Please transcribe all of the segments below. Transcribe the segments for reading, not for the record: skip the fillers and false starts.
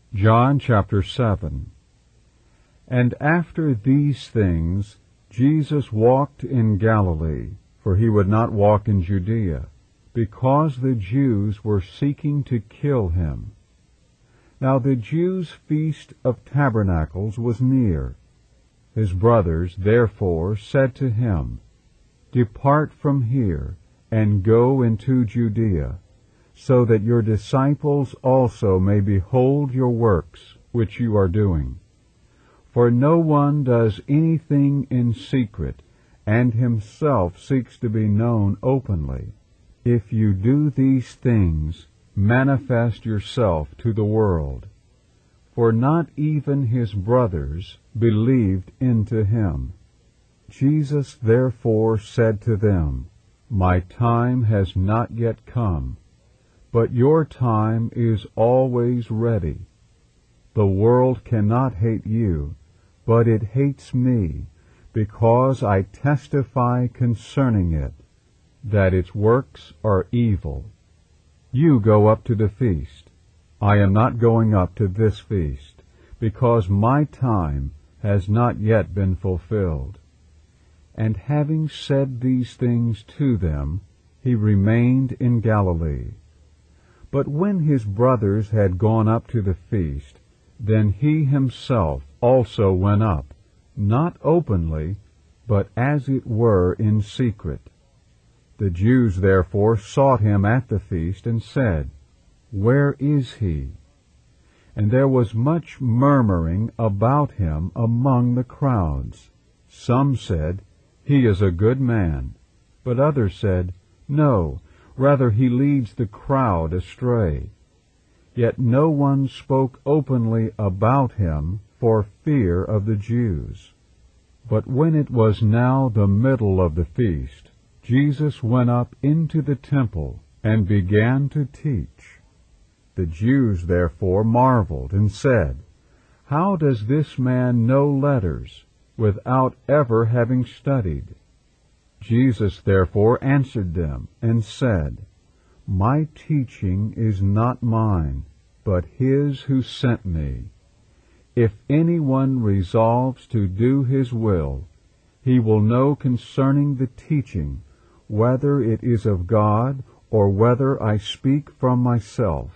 John chapter 7. And after these things Jesus walked in Galilee, for he would not walk in Judea, because the Jews were seeking to kill him. Now the Jews' feast of tabernacles was near. His brothers therefore said to him, Depart from here, and go into Judea, so that your disciples also may behold your works which you are doing. For no one does anything in secret, and himself seeks to be known openly. If you do these things, manifest yourself to the world. For not even his brothers believed into him. Jesus therefore said to them, My time has not yet come, but your time is always ready. The world cannot hate you, but it hates me, because I testify concerning it, that its works are evil. You go up to the feast. I am not going up to this feast, because my time has not yet been fulfilled. And having said these things to them, he remained in Galilee. But when his brothers had gone up to the feast, then he himself also went up, not openly, but as it were in secret. The Jews therefore sought him at the feast, and said, Where is he? And there was much murmuring about him among the crowds. Some said, He is a good man. But others said, No, rather he leads the crowd astray. Yet no one spoke openly about him for fear of the Jews. But when it was now the middle of the feast, Jesus went up into the temple and began to teach. The Jews therefore marveled and said, How does this man know letters without ever having studied? Jesus therefore answered them and said, My teaching is not mine, but his who sent me. If anyone resolves to do his will, he will know concerning the teaching whether it is of God or whether I speak from myself.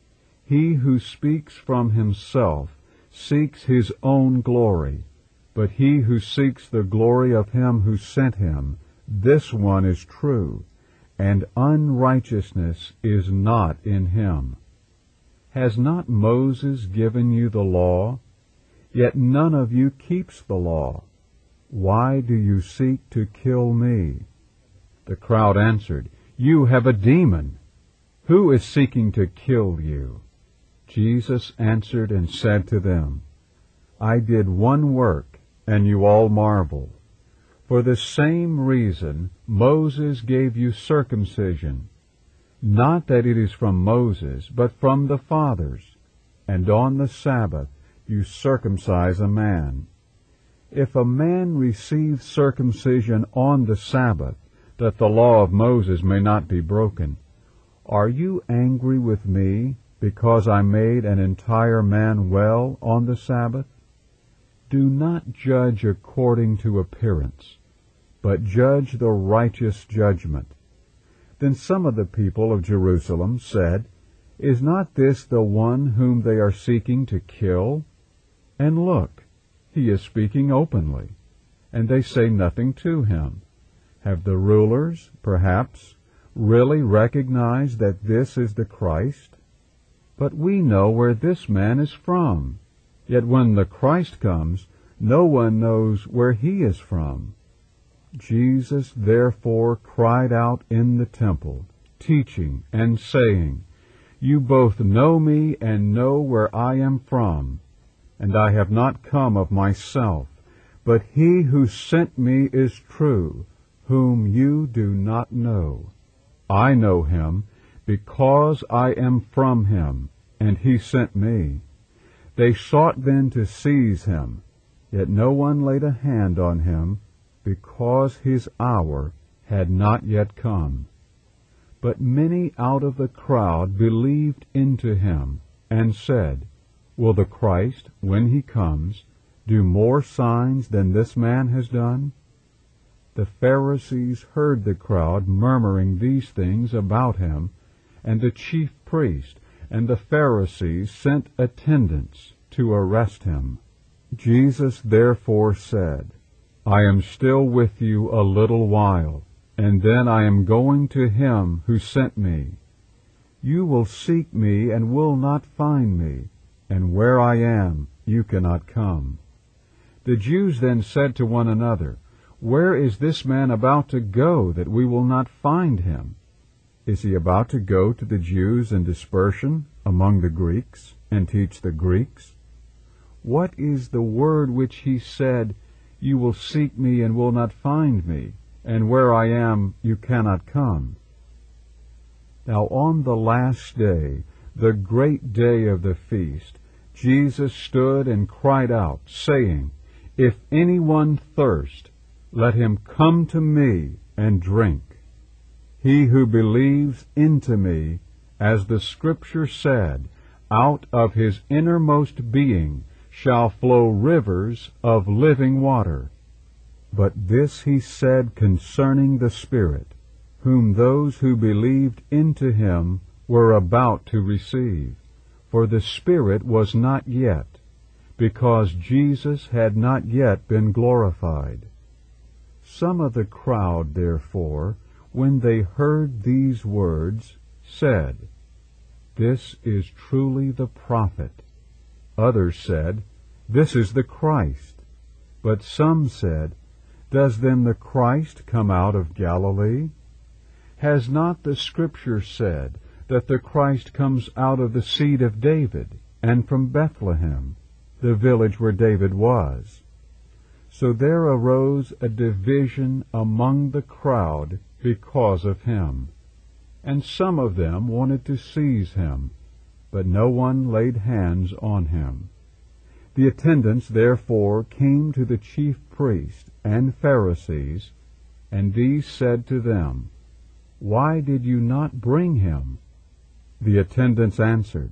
He who speaks from himself seeks his own glory, but he who seeks the glory of him who sent him, this one is true, and unrighteousness is not in him. Has not Moses given you the law? Yet none of you keeps the law. Why do you seek to kill me? The crowd answered, You have a demon. Who is seeking to kill you? Jesus answered and said to them, I did one work, and you all marvel. For the same reason Moses gave you circumcision, not that it is from Moses, but from the fathers, and on the Sabbath you circumcise a man. If a man receives circumcision on the Sabbath, that the law of Moses may not be broken, are you angry with me because I made an entire man well on the Sabbath? Do not judge according to appearance, but judge the righteous judgment. Then some of the people of Jerusalem said, Is not this the one whom they are seeking to kill? And look, he is speaking openly, and they say nothing to him. Have the rulers, perhaps, really recognized that this is the Christ? But we know where this man is from. Yet when the Christ comes, no one knows where he is from. Jesus therefore cried out in the temple, teaching and saying, You both know me and know where I am from, and I have not come of myself, but he who sent me is true, whom you do not know. I know him, because I am from him, and he sent me. They sought then to seize him, yet no one laid a hand on him, because his hour had not yet come. But many out of the crowd believed into him, and said, Will the Christ, when he comes, do more signs than this man has done?" The Pharisees heard the crowd murmuring these things about him, and the chief priest and the Pharisees sent attendants to arrest him. Jesus therefore said, "I am still with you a little while, and then I am going to him who sent me. You will seek me and will not find me, and where I am you cannot come." The Jews then said to one another, "Where is this man about to go that we will not find him? Is he about to go to the Jews in dispersion among the Greeks and teach the Greeks? What is the word which he said, 'You will seek me and will not find me, and where I am you cannot come'?" Now on the last day, the great day of the feast, Jesus stood and cried out, saying, "If anyone thirst, let him come to me and drink. He who believes into me, as the Scripture said, out of his innermost being shall flow rivers of living water." But this he said concerning the Spirit, whom those who believed into him were about to receive. For the Spirit was not yet, because Jesus had not yet been glorified. Some of the crowd, therefore, when they heard these words, said, "This is truly the prophet." Others said, "This is the Christ." But some said, "Does then the Christ come out of Galilee? Has not the Scripture said that the Christ comes out of the seed of David, and from Bethlehem, the village where David was?" So there arose a division among the crowd because of him. And some of them wanted to seize him, but no one laid hands on him. The attendants therefore came to the chief priests and Pharisees, and these said to them, "Why did you not bring him?" The attendants answered,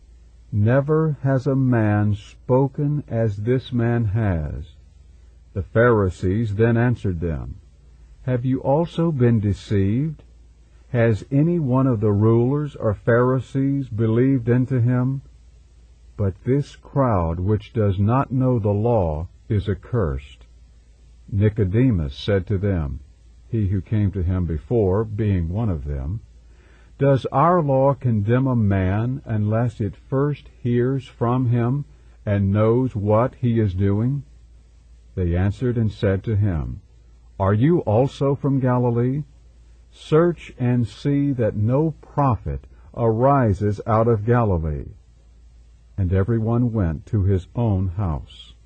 "Never has a man spoken as this man has." The Pharisees then answered them, "Have you also been deceived? Has any one of the rulers or Pharisees believed into him? But this crowd which does not know the law is accursed." Nicodemus said to them, he who came to him before, being one of them, "Does our law condemn a man unless it first hears from him and knows what he is doing?" They answered and said to him, "Are you also from Galilee? Search and see that no prophet arises out of Galilee." And every one went to his own house.